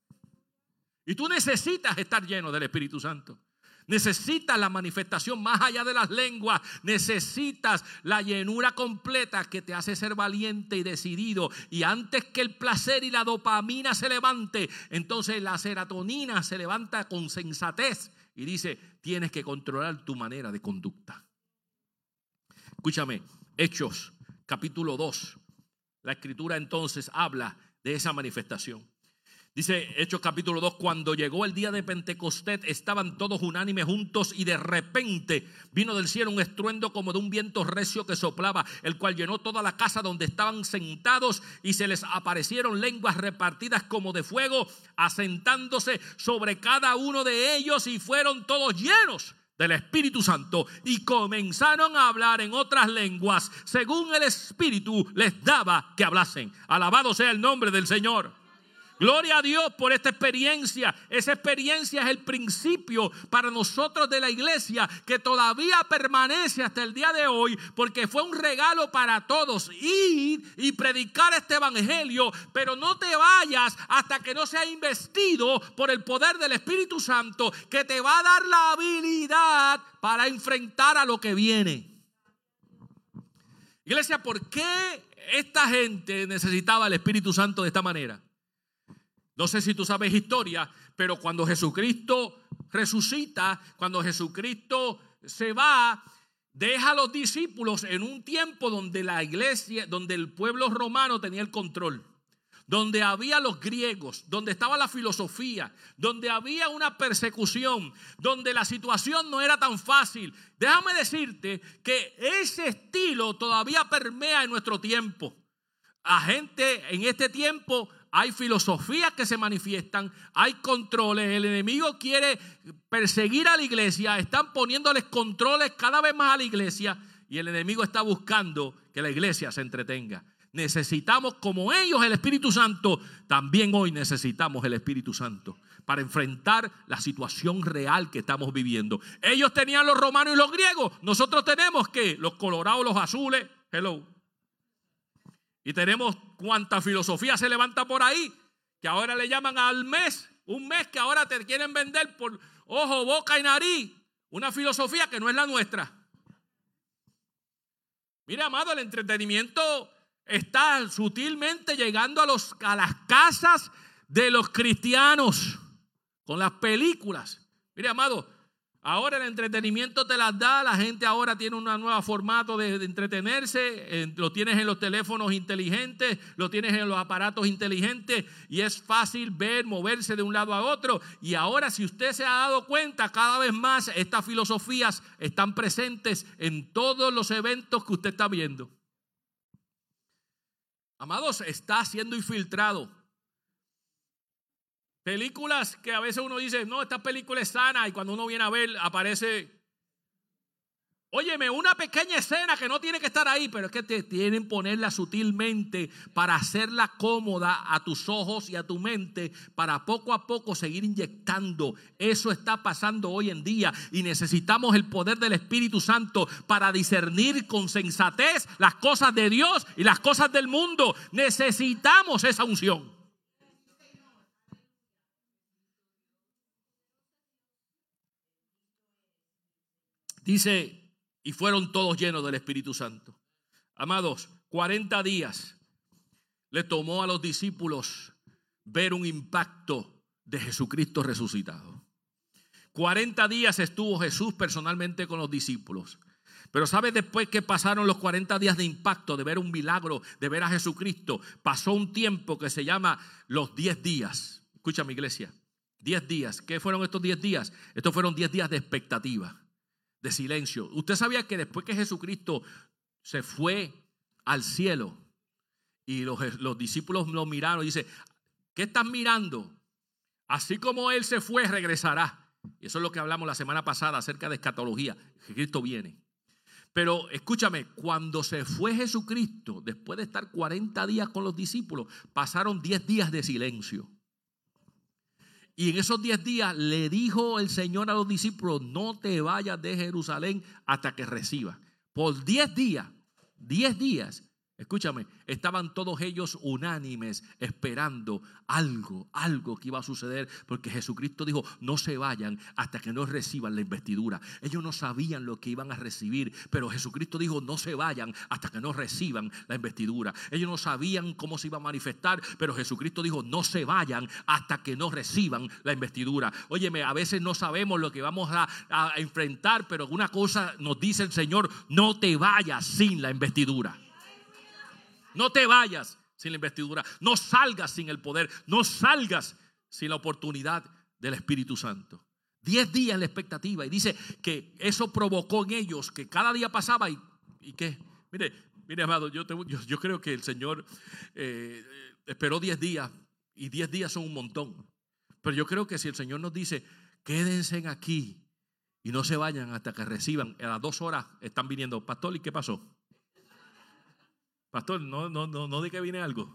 Y tú necesitas estar lleno del Espíritu Santo. Necesitas la manifestación más allá de las lenguas. Necesitas la llenura completa que te hace ser valiente y decidido. Y antes que el placer y la dopamina se levante, entonces la serotonina se levanta con sensatez y dice, tienes que controlar tu manera de conducta. Escúchame, Hechos capítulo 2. La escritura entonces habla de esa manifestación. Dice Hechos capítulo 2, cuando llegó el día de Pentecostés, estaban todos unánimes juntos y de repente vino del cielo un estruendo como de un viento recio que soplaba, el cual llenó toda la casa donde estaban sentados, y se les aparecieron lenguas repartidas como de fuego, asentándose sobre cada uno de ellos, y fueron todos llenos del Espíritu Santo y comenzaron a hablar en otras lenguas según el Espíritu les daba que hablasen. Alabado sea el nombre del Señor. Gloria a Dios por esta experiencia. Esa experiencia es el principio para nosotros de la iglesia, que todavía permanece hasta el día de hoy, porque fue un regalo para todos ir y predicar este evangelio. Pero no te vayas hasta que no sea investido por el poder del Espíritu Santo, que te va a dar la habilidad para enfrentar a lo que viene. Iglesia, ¿por qué esta gente necesitaba el Espíritu Santo de esta manera? No sé si tú sabes historia, pero cuando Jesucristo resucita, cuando Jesucristo se va, deja a los discípulos en un tiempo donde la iglesia, donde el pueblo romano tenía el control, donde había los griegos, donde estaba la filosofía, donde había una persecución, donde la situación no era tan fácil. Déjame decirte que ese estilo todavía permea en nuestro tiempo. A gente en este tiempo hay filosofías que se manifiestan, hay controles, el enemigo quiere perseguir a la iglesia, están poniéndoles controles cada vez más a la iglesia y el enemigo está buscando que la iglesia se entretenga. Necesitamos, como ellos, el Espíritu Santo. También hoy necesitamos el Espíritu Santo para enfrentar la situación real que estamos viviendo. Ellos tenían los romanos y los griegos, nosotros tenemos que los colorados, los azules, hello. Y tenemos cuánta filosofía se levanta por ahí, que ahora le llaman al mes, un mes que ahora te quieren vender por ojo, boca y nariz, una filosofía que no es la nuestra. Mira, amado, el entretenimiento está sutilmente llegando a las casas de los cristianos con las películas. Mira, amado, ahora el entretenimiento te las da, la gente ahora tiene un nuevo formato de entretenerse, lo tienes en los teléfonos inteligentes, lo tienes en los aparatos inteligentes y es fácil ver, moverse de un lado a otro. Y ahora, si usted se ha dado cuenta, cada vez más estas filosofías están presentes en todos los eventos que usted está viendo. Amados, está siendo infiltrado. Películas que a veces uno dice, no, esta película es sana, y cuando uno viene a ver aparece, óyeme, una pequeña escena que no tiene que estar ahí, pero es que te tienen que ponerla sutilmente para hacerla cómoda a tus ojos y a tu mente, para poco a poco seguir inyectando. Eso está pasando hoy en día y necesitamos el poder del Espíritu Santo para discernir con sensatez las cosas de Dios y las cosas del mundo. Necesitamos esa unción. Dice, y fueron todos llenos del Espíritu Santo. Amados, 40 días le tomó a los discípulos ver un impacto de Jesucristo resucitado. 40 días estuvo Jesús personalmente con los discípulos. Pero ¿sabes después que pasaron los 40 días de impacto, de ver un milagro, de ver a Jesucristo? Pasó un tiempo que se llama los 10 días. Escucha, mi iglesia, 10 días. ¿Qué fueron estos 10 días? Estos fueron 10 días de expectativa, de silencio. Usted sabía que después que Jesucristo se fue al cielo y los discípulos lo miraron y dice, ¿qué estás mirando? Así como Él se fue, regresará. Y eso es lo que hablamos la semana pasada acerca de escatología. Cristo viene. Pero escúchame, cuando se fue Jesucristo, después de estar 40 días con los discípulos, pasaron 10 días de silencio. Y en esos 10 días le dijo el Señor a los discípulos: no te vayas de Jerusalén hasta que recibas. Por 10 días, escúchame, estaban todos ellos unánimes esperando algo que iba a suceder, porque Jesucristo dijo: no se vayan hasta que no reciban la investidura. Ellos no sabían lo que iban a recibir, pero Jesucristo dijo: no se vayan hasta que no reciban la investidura. Ellos no sabían cómo se iba a manifestar, pero Jesucristo dijo: no se vayan hasta que no reciban la investidura. Óyeme, a veces no sabemos lo que vamos a enfrentar, pero una cosa nos dice el Señor: no te vayas sin la investidura. No te vayas sin la investidura, no salgas sin el poder, no salgas sin la oportunidad del Espíritu Santo. 10 días en la expectativa, y dice que eso provocó en ellos que cada día pasaba y que, mire amado, yo creo que el Señor esperó 10 días, y 10 días son un montón. Pero yo creo que si el Señor nos dice: quédense aquí y no se vayan hasta que reciban, a las 2 horas están viniendo: pastor, ¿y qué pasó? Pastor, no de que viene algo.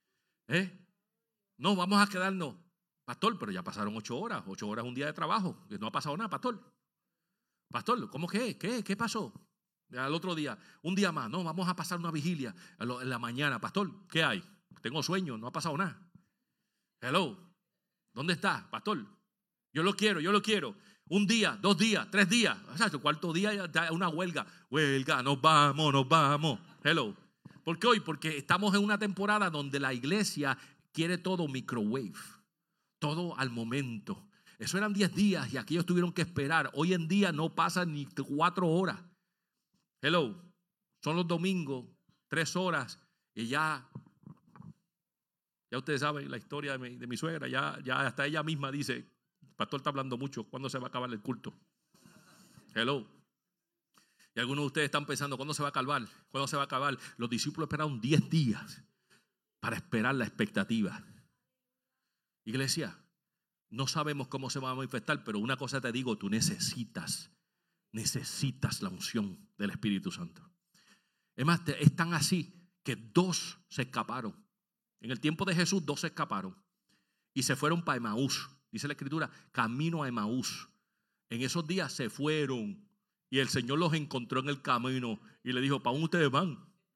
No, vamos a quedarnos. Pastor, pero ya pasaron 8 horas. 8 horas es un día de trabajo. No ha pasado nada, pastor. Pastor, ¿cómo que? ¿Qué pasó? Al otro día, un día más. No, vamos a pasar una vigilia en la mañana. Pastor, ¿qué hay? Tengo sueño, no ha pasado nada. Hello, ¿dónde está, pastor? Yo lo quiero. Un día, 2 días, 3 días. O sea, el cuarto día ya una huelga. Nos vamos. Hello. ¿Por qué hoy? Porque estamos en una temporada donde la iglesia quiere todo microwave, todo al momento. Eso eran 10 días y aquellos tuvieron que esperar. Hoy en día no pasan ni 4 horas. Hello, son los domingos, 3 horas y ya ustedes saben la historia de mi suegra. Ya hasta ella misma dice: el pastor está hablando mucho, ¿cuándo se va a acabar el culto? Hello. Y algunos de ustedes están pensando: ¿cuándo se va a acabar? ¿Cuándo se va a acabar? Los discípulos esperaron 10 días para esperar la expectativa. Iglesia, no sabemos cómo se va a manifestar, pero una cosa te digo: tú necesitas la unción del Espíritu Santo. Es más, es tan así que 2 se escaparon. En el tiempo de Jesús, 2 se escaparon y se fueron para Emaús. Dice la Escritura: camino a Emaús. En esos días se fueron. Y el Señor los encontró en el camino y le dijo: ¿para dónde ustedes van?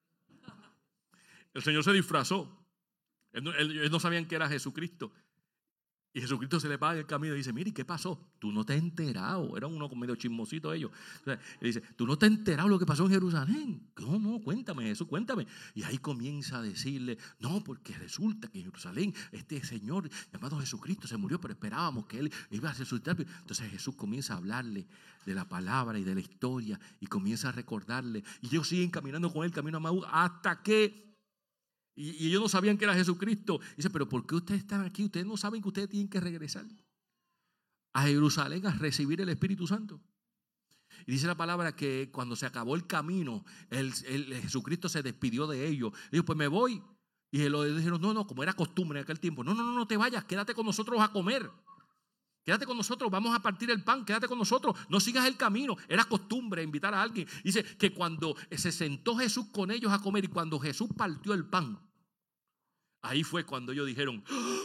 El Señor se disfrazó. Ellos no sabían que era Jesucristo. Y Jesucristo se le para en el camino y dice: mire, ¿qué pasó? Tú no te has enterado. Eran unos medio chismositos ellos. Entonces, él dice: tú no te has enterado lo que pasó en Jerusalén. No, cuéntame, Jesús, cuéntame. Y ahí comienza a decirle: no, porque resulta que en Jerusalén este Señor llamado Jesucristo se murió, pero esperábamos que Él iba a resucitar. Entonces Jesús comienza a hablarle de la palabra y de la historia y comienza a recordarle. Y ellos siguen caminando con Él, camino a Emaús, hasta que... Y ellos no sabían que era Jesucristo. Dice: pero ¿por qué ustedes están aquí? Ustedes no saben que ustedes tienen que regresar a Jerusalén a recibir el Espíritu Santo. Y dice la palabra que cuando se acabó el camino, Jesucristo se despidió de ellos. Dijo: pues me voy. Y ellos dijeron: no, como era costumbre en aquel tiempo. No te vayas, quédate con nosotros a comer. Quédate con nosotros, vamos a partir el pan, quédate con nosotros, no sigas el camino. Era costumbre invitar a alguien. Dice que cuando se sentó Jesús con ellos a comer y cuando Jesús partió el pan, ahí fue cuando ellos dijeron: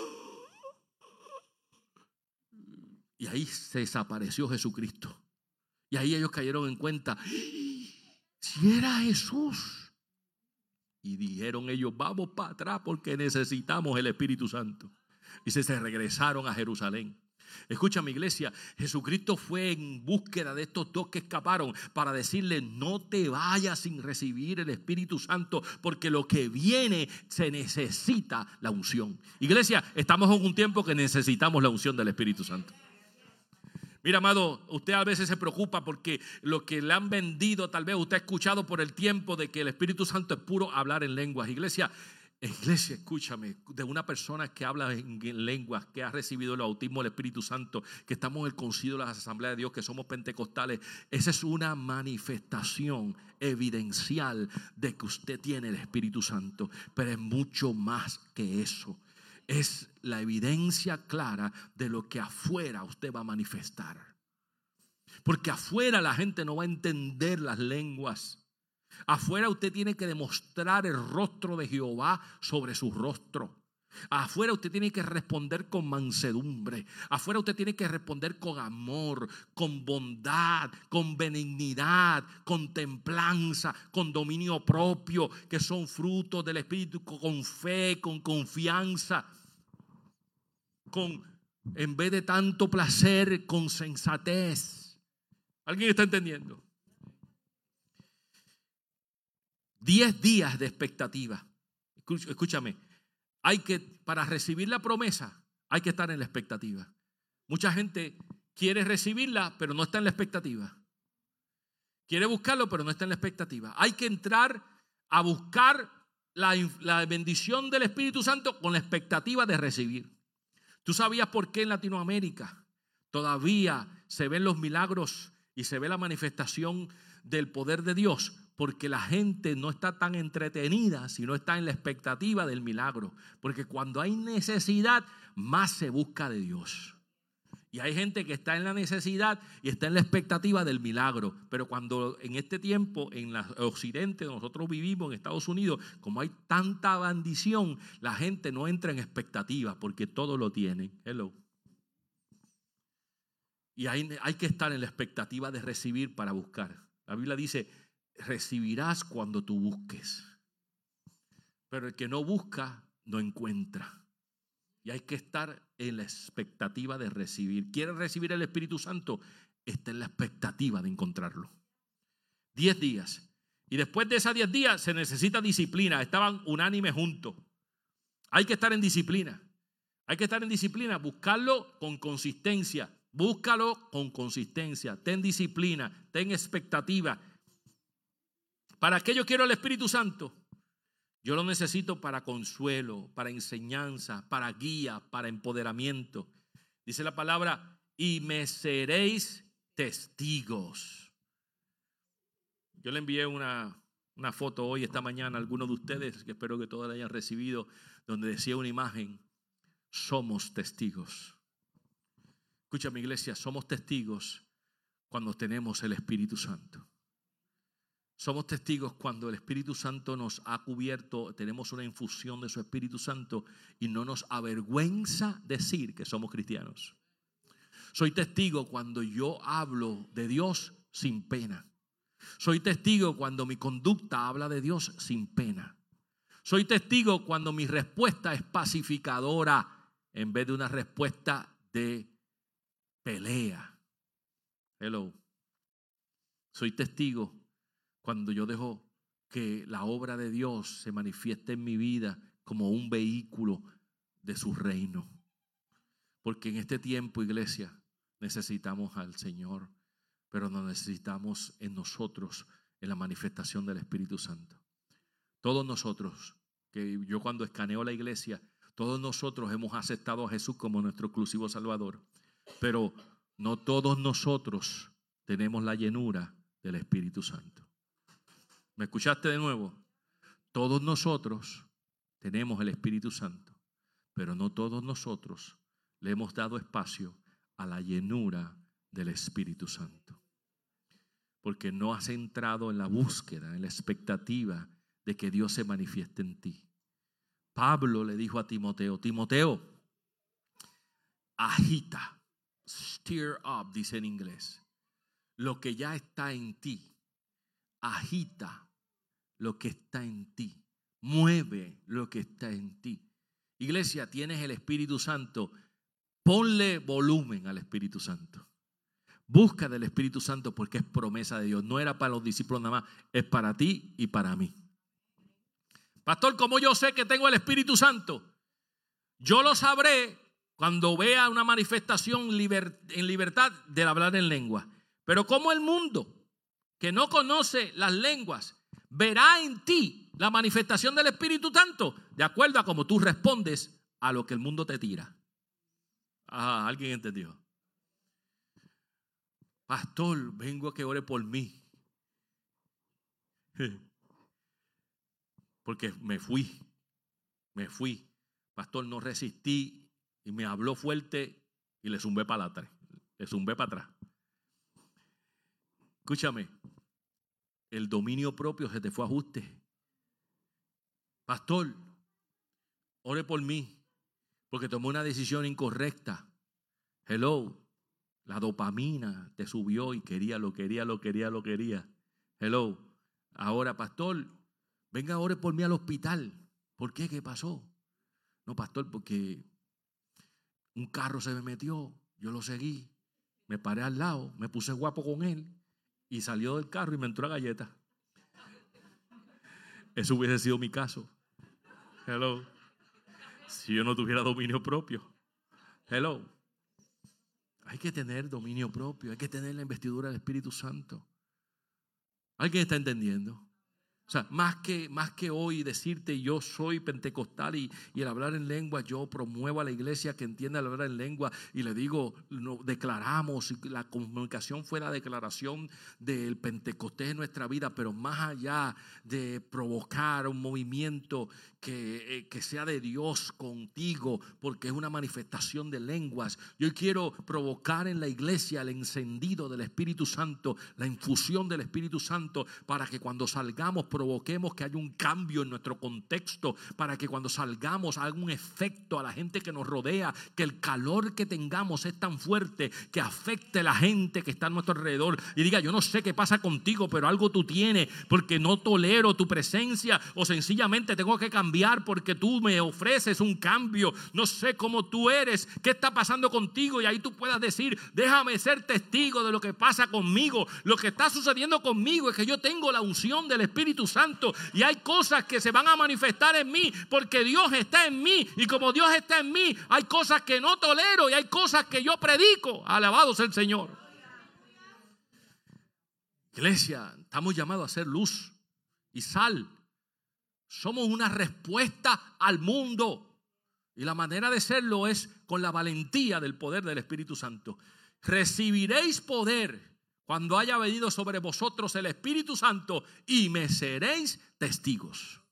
y ahí se desapareció Jesucristo. Y ahí ellos cayeron en cuenta: si era Jesús. Y dijeron ellos: vamos para atrás porque necesitamos el Espíritu Santo. Y se regresaron a Jerusalén. Escucha, mi iglesia, Jesucristo fue en búsqueda de estos 2 que escaparon para decirle: no te vayas sin recibir el Espíritu Santo, porque lo que viene se necesita la unción. Iglesia, estamos en un tiempo que necesitamos la unción del Espíritu Santo. Mira, amado, usted a veces se preocupa porque lo que le han vendido, tal vez usted ha escuchado por el tiempo de que el Espíritu Santo es puro hablar en lenguas. Iglesia, escúchame, de una persona que habla en lenguas, que ha recibido el bautismo del Espíritu Santo, que estamos en el concilio de las asambleas de Dios, que somos pentecostales. Esa es una manifestación evidencial de que usted tiene el Espíritu Santo, pero es mucho más que eso. Es la evidencia clara de lo que afuera usted va a manifestar. Porque afuera la gente no va a entender las lenguas. Afuera usted tiene que demostrar el rostro de Jehová sobre su rostro. Afuera usted tiene que responder con mansedumbre. Afuera usted tiene que responder con amor, con bondad, con benignidad, con templanza, con dominio propio, que son frutos del Espíritu, con fe, con confianza, en vez de tanto placer, con sensatez. ¿Alguien está entendiendo? 10 días de expectativa. Escúchame. Para recibir la promesa, hay que estar en la expectativa. Mucha gente quiere recibirla, pero no está en la expectativa. Quiere buscarlo, pero no está en la expectativa. Hay que entrar a buscar la bendición del Espíritu Santo con la expectativa de recibir. ¿Tú sabías por qué en Latinoamérica todavía se ven los milagros y se ve la manifestación del poder de Dios? Porque la gente no está tan entretenida, sino está en la expectativa del milagro. Porque cuando hay necesidad, más se busca de Dios. Y hay gente que está en la necesidad y está en la expectativa del milagro. Pero cuando en este tiempo, en el occidente, nosotros vivimos en Estados Unidos, como hay tanta bendición, la gente no entra en expectativa porque todo lo tienen. Hello. Y hay que estar en la expectativa de recibir para buscar. La Biblia dice: recibirás cuando tú busques. Pero el que no busca, no encuentra. Y hay que estar en la expectativa de recibir. ¿Quieres recibir el Espíritu Santo? Está en la expectativa de encontrarlo. 10 días. Y después de esos 10 días se necesita disciplina. Estaban unánimes juntos. Hay que estar en disciplina. Hay que estar en disciplina. Buscarlo con consistencia. Búscalo con consistencia. Ten disciplina. Ten expectativa. ¿Para qué yo quiero el Espíritu Santo? Yo lo necesito para consuelo, para enseñanza, para guía, para empoderamiento. Dice la palabra: y me seréis testigos. Yo le envié una foto hoy, esta mañana, a algunos de ustedes, que espero que todos la hayan recibido, donde decía una imagen: somos testigos. Escucha, mi iglesia, somos testigos cuando tenemos el Espíritu Santo. Somos testigos cuando el Espíritu Santo nos ha cubierto, tenemos una infusión de su Espíritu Santo y no nos avergüenza decir que somos cristianos. Soy testigo cuando yo hablo de Dios sin pena. Soy testigo cuando mi conducta habla de Dios sin pena. Soy testigo cuando mi respuesta es pacificadora en vez de una respuesta de pelea. Hello. Soy testigo cuando yo dejo que la obra de Dios se manifieste en mi vida como un vehículo de su reino. Porque en este tiempo, iglesia, necesitamos al Señor, pero nos necesitamos en nosotros, en la manifestación del Espíritu Santo. Todos nosotros, que yo cuando escaneo la iglesia, todos nosotros hemos aceptado a Jesús como nuestro exclusivo Salvador, pero no todos nosotros tenemos la llenura del Espíritu Santo. ¿Me escuchaste de nuevo? Todos nosotros tenemos el Espíritu Santo, pero no todos nosotros le hemos dado espacio a la llenura del Espíritu Santo. Porque no has entrado en la búsqueda, en la expectativa de que Dios se manifieste en ti. Pablo le dijo a Timoteo: Timoteo, agita, stir up, dice en inglés, lo que ya está en ti. Agita lo que está en ti. Mueve lo que está en ti. Iglesia, tienes el Espíritu Santo. Ponle volumen al Espíritu Santo. Busca del Espíritu Santo porque es promesa de Dios. No era para los discípulos nada más, es para ti y para mí. Pastor, ¿cómo yo sé que tengo el Espíritu Santo? Yo lo sabré cuando vea una manifestación en libertad del hablar en lengua. Pero ¿cómo el mundo que no conoce las lenguas verá en ti la manifestación del Espíritu Santo? De acuerdo a cómo tú respondes a lo que el mundo te tira. Ah, ¿alguien entendió? Pastor, vengo a que ore por mí. Porque me fui. Pastor, no resistí y me habló fuerte y le zumbé para atrás. Escúchame, el dominio propio se te fue a ajuste. Pastor, ore por mí porque tomé una decisión incorrecta. Hello, la dopamina te subió y lo quería. Hello, ahora pastor, venga, ore por mí al hospital. ¿Por qué? ¿Qué pasó? No, pastor, porque un carro se me metió, yo lo seguí, me paré al lado, me puse guapo con él y salió del carro y me entró a galleta. Eso hubiese sido mi caso. Hello. Si yo no tuviera dominio propio. Hello. Hay que tener dominio propio, hay que tener la investidura del Espíritu Santo. ¿Alguien está entendiendo? O sea, más que hoy decirte yo soy pentecostal y el hablar en lengua, yo promuevo a la iglesia que entienda el hablar en lengua y le digo, declaramos, y la comunicación fue la declaración del Pentecostés en nuestra vida, pero más allá de provocar un movimiento que sea de Dios contigo, porque es una manifestación de lenguas. Yo quiero provocar en la iglesia el encendido del Espíritu Santo, la infusión del Espíritu Santo, para que cuando salgamos provoquemos que haya un cambio en nuestro contexto, para que cuando salgamos haga un efecto a la gente que nos rodea, que el calor que tengamos es tan fuerte que afecte a la gente que está a nuestro alrededor y diga, yo no sé qué pasa contigo, pero algo tú tienes, porque no tolero tu presencia, o sencillamente tengo que cambiar porque tú me ofreces un cambio. No sé cómo tú eres, qué está pasando contigo, y ahí tú puedas decir, déjame ser testigo de lo que pasa conmigo. Lo que está sucediendo conmigo es que yo tengo la unción del Espíritu Santo y hay cosas que se van a manifestar en mí porque Dios está en mí, y como Dios está en mí hay cosas que no tolero y hay cosas que yo predico. Alabado sea el Señor. Iglesia, estamos llamados a ser luz y sal. Somos una respuesta al mundo y la manera de serlo es con la valentía del poder del Espíritu Santo. Recibiréis poder cuando haya venido sobre vosotros el Espíritu Santo y me seréis testigos.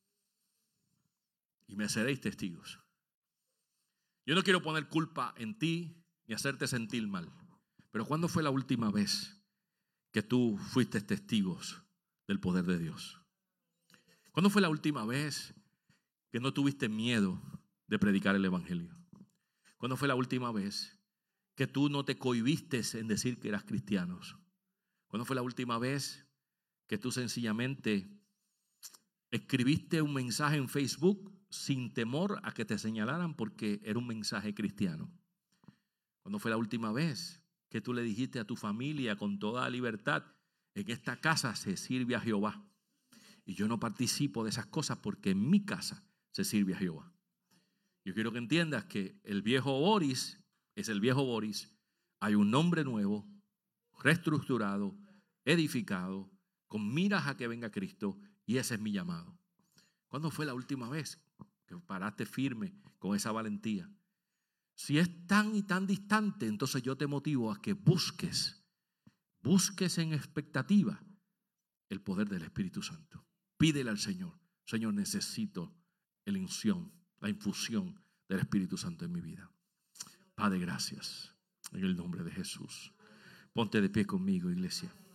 Y me seréis testigos. Yo no quiero poner culpa en ti ni hacerte sentir mal, pero ¿cuándo fue la última vez que tú fuiste testigos del poder de Dios? ¿Cuándo fue la última vez que no tuviste miedo de predicar el evangelio? ¿Cuándo fue la última vez que tú no te cohibiste en decir que eras cristiano? ¿Cuándo fue la última vez que tú sencillamente escribiste un mensaje en Facebook sin temor a que te señalaran porque era un mensaje cristiano? ¿Cuándo fue la última vez que tú le dijiste a tu familia con toda libertad, en esta casa se sirve a Jehová y yo no participo de esas cosas porque en mi casa se sirve a Jehová? Yo quiero que entiendas que el viejo Boris es el viejo Boris. Hay un nombre nuevo, reestructurado, edificado, con miras a que venga Cristo, y ese es mi llamado. ¿Cuándo fue la última vez que paraste firme con esa valentía? Si es tan y tan distante, entonces yo te motivo a que busques en expectativa el poder del Espíritu Santo. Pídele al Señor, Señor, necesito la infusión del Espíritu Santo en mi vida. Padre, gracias en el nombre de Jesús. Ponte de pie conmigo, iglesia.